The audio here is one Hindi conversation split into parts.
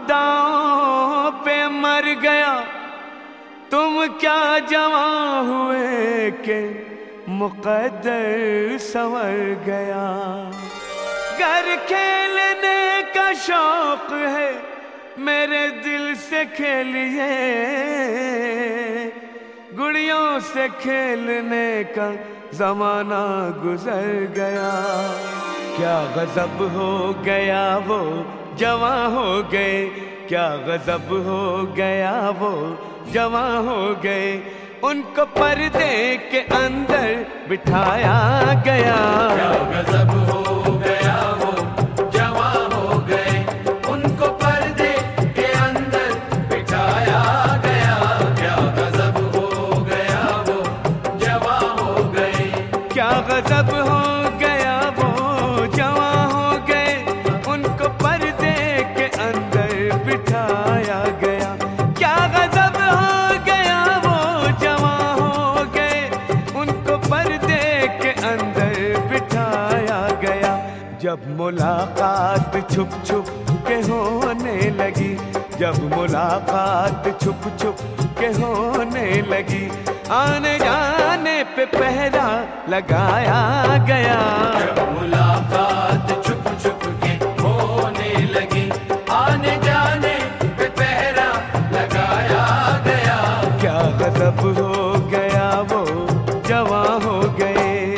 अदाओं पे मर गया, तुम क्या जवां हुए के मुकद्दर संवर गया। घर खेलने का शौक है मेरे दिल से खेलिए, गुड़ियों से खेलने का जमाना गुजर गया। क्या गजब हो गया वो जवां हो गए, क्या गजब हो गया वो जवां हो गए। उनको पर्दे के अंदर बिठाया गया। क्या गजब हो गया वो जवां हो गए, उनको पर्दे के अंदर बिठाया गया। क्या गजब हो गया वो जवां हो गए, क्या गजब हो गया वो जवां हो गए। उनको पर्दे के अंदर बिठाया गया। क्या गजब हो गया वो जवां हो गए, उनको पर्दे के अंदर बिठाया गया। जब मुलाकात छुप छुप के होने लगी, जब मुलाकात छुप छुप के होने लगी, आने जाने पे पहरा लगाया गया। जब मुलाकात छुप छुप के होने लगी, आने जाने पे पहरा लगाया गया। क्या गजब हो गया वो जवां हो गए।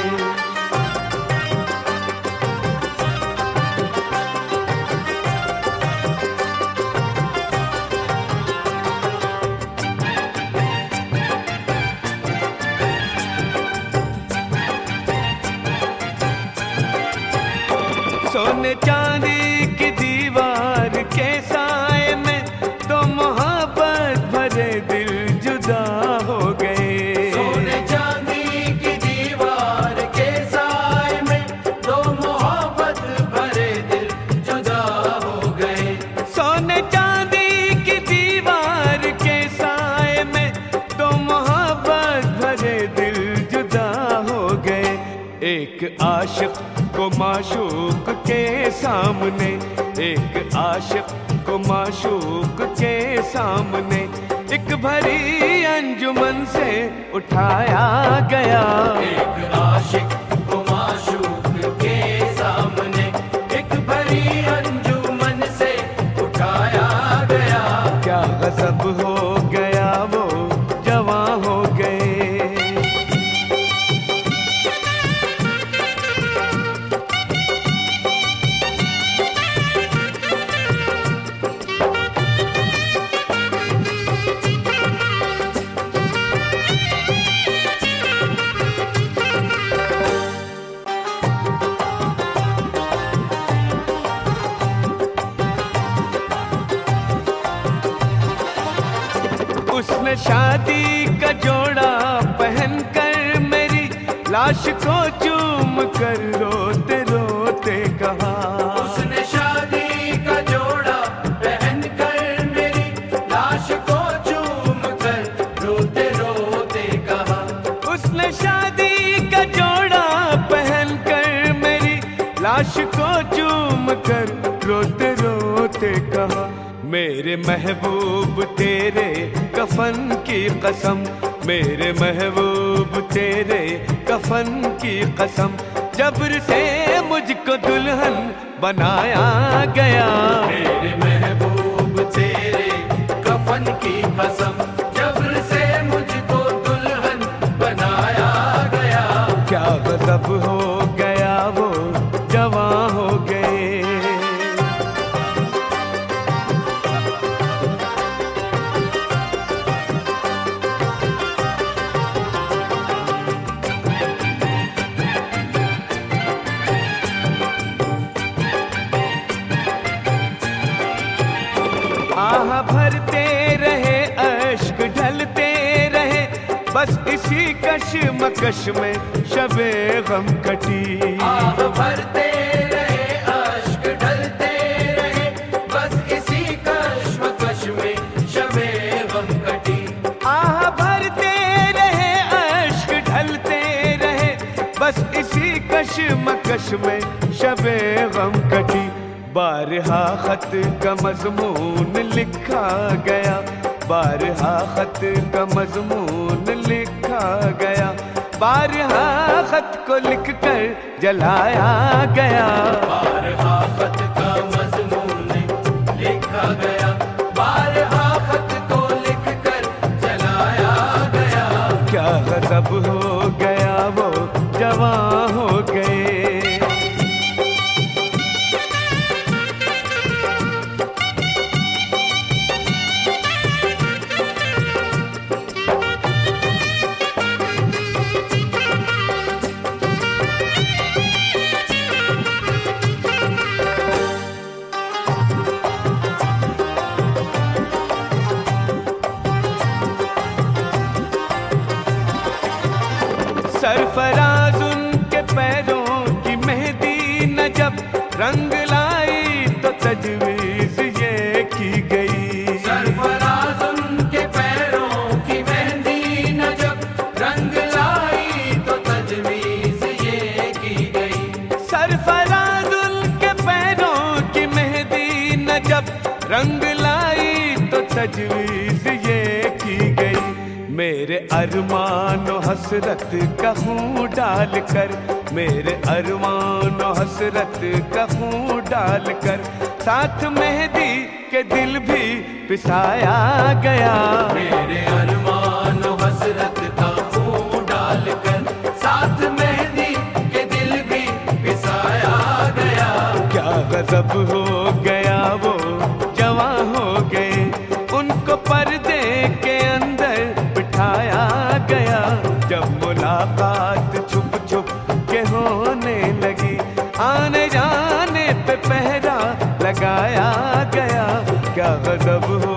सोने चांदी की दीवार के साए में दो मोहब्बत भरे दिल जुदा हो गए। सोने चांदी की दीवार के साए में दो मोहब्बत भरे दिल जुदा हो गए। सोने चांदी की दीवार के साए में दो मोहब्बत भरे दिल जुदा हो गए। एक आशिक को माशूक के सामने, एक आशिक को माशूक के सामने, एक भरी अंजुमन से उठाया गया। एक आशिक को माशूक के सामने, एक भरी अंजुमन से उठाया गया। क्या गजब हो गया वो जवां हो गए। उसने शादी का जोड़ा पहनकर मेरी लाश को चूम कर रोते रोते कहा। उसने शादी का जोड़ा पहनकर मेरी लाश को चूम कर रोते रोते कहा। उसने शादी का जोड़ा पहनकर मेरी लाश को चूम कर रोते रोते कहा। मेरे महबूब तेरे कफन की कसम, मेरे महबूब तेरे कफन की कसम, जबर से मुझको दुल्हन बनाया गया। मेरे महबूब तेरे कफन की कसम, जबर से मुझको दुल्हन बनाया गया। क्या गजब हो गया वो जवां हो गए। आह भरते रहे अश्क ढलते रहे, बस इसी कशमकश में शबे गम कटी। आह भरते रहे अश्क ढलते रहे, बस इसी कशमकश में शबे गम कटी। आह भरते रहे अश्क ढलते रहे, बस इसी कशमकश में शबे गम कटी। बारहा खत का मजमून लिखा गया, बारहा खत का मजमून लिखा गया, बारहा खत को लिख कर जलाया गया। बारहा खत का मजमून लिखा गया, बारहा खत को लिख कर जलाया गया। क्या गजब हो गया वो जवां हो गए। सरफराज उनके पैरों की मेहंदी न जब रंग लाई तो तजवीज ये की गई। सरफराज उनके पैरों की मेहंदी न जब रंग लाई तो तजवीज ये की गई। सरफराज उनके पैरों की मेहंदी न जब रंग लाई तो तजवीज ये की गई। मेरे अरमान और हसरत का खून डालकर, मेरे अरमान और हसरत का खून डालकर साथ मेहंदी के दिल भी पिसाया गया। मेरे अरमान और हसरत का खून डालकर साथ मेहंदी के दिल भी पिसाया गया। क्या गजब हो गया वो जवां हो गए, उनको पर्दे के अंदर बिठाया गया। जब मुलाकात छुप छुप के होने लगी, आने जाने पे पहरा लगाया गया। क्या गजब हो